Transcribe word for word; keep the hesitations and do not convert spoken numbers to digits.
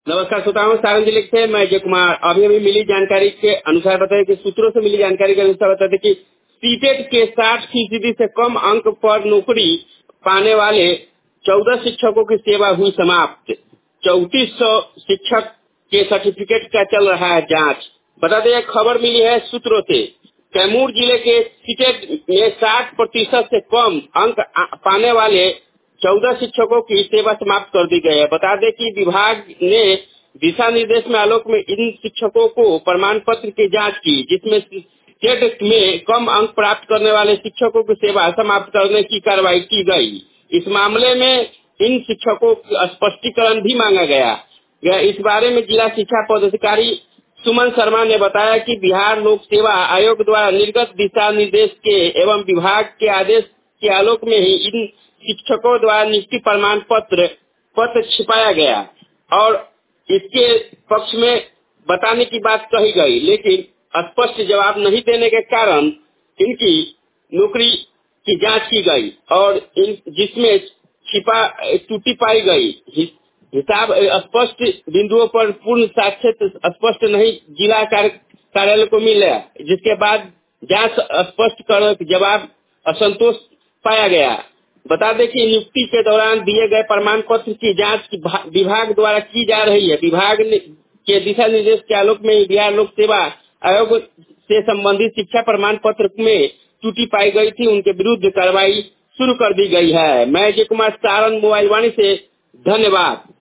नमस्कार श्रोताओं, सारण जिले से मैं अजय कुमार। अभी अभी मिली जानकारी के अनुसार बताया कि सूत्रों से मिली जानकारी के अनुसार बताते कि सीटेट के साठ फीसदी से कम अंक पर नौकरी पाने वाले चौदह शिक्षकों की सेवा हुई समाप्त। चौतीस सौ शिक्षक के सर्टिफिकेट का चल रहा है जांच। बता दें, खबर मिली है सूत्रों से। कैमूर जिले के सीटेट में साठ प्रतिशत से कम अंक पाने वाले चौदह शिक्षकों की सेवा समाप्त कर दी गई है। बता दें कि विभाग ने दिशा निर्देश में आलोक में इन शिक्षकों को प्रमाण पत्र की जांच की, जिसमें सीटेट में कम अंक प्राप्त करने वाले शिक्षकों की सेवा समाप्त करने की कार्रवाई की गई। इस मामले में इन शिक्षकों का स्पष्टीकरण भी मांगा गया। इस बारे में जिला शिक्षा पदाधिकारी सुमन शर्मा ने बताया कि बिहार लोक सेवा आयोग द्वारा निर्गत दिशा निर्देश के एवं विभाग के आदेश के आलोक में ही इन शिक्षकों द्वारा नियुक्ति प्रमाण पत्र पत्र छिपाया गया और इसके पक्ष में बताने की बात कही गई, लेकिन स्पष्ट जवाब नहीं देने के कारण इनकी नौकरी की जांच की गई और इन जिसमें छिपा त्रुटि पाई गई। हिसाब स्पष्ट बिंदुओं पर पूर्ण साक्ष्य स्पष्ट नहीं जिला कार्यालय को मिला, जिसके बाद जांच स्पष्ट कर जवाब असंतोष पाया गया। बता दें कि नियुक्ति के दौरान दिए गए प्रमाण पत्र की जांच विभाग द्वारा की जा रही है। विभाग के दिशा निर्देश के आलोक में बिहार लोक सेवा आयोग से संबंधित शिक्षा प्रमाण पत्र में त्रुटि पाई गई थी, उनके विरुद्ध कार्रवाई शुरू कर दी गई है। मैं अजय कुमार, सारण मोबाइल वाणी से, धन्यवाद।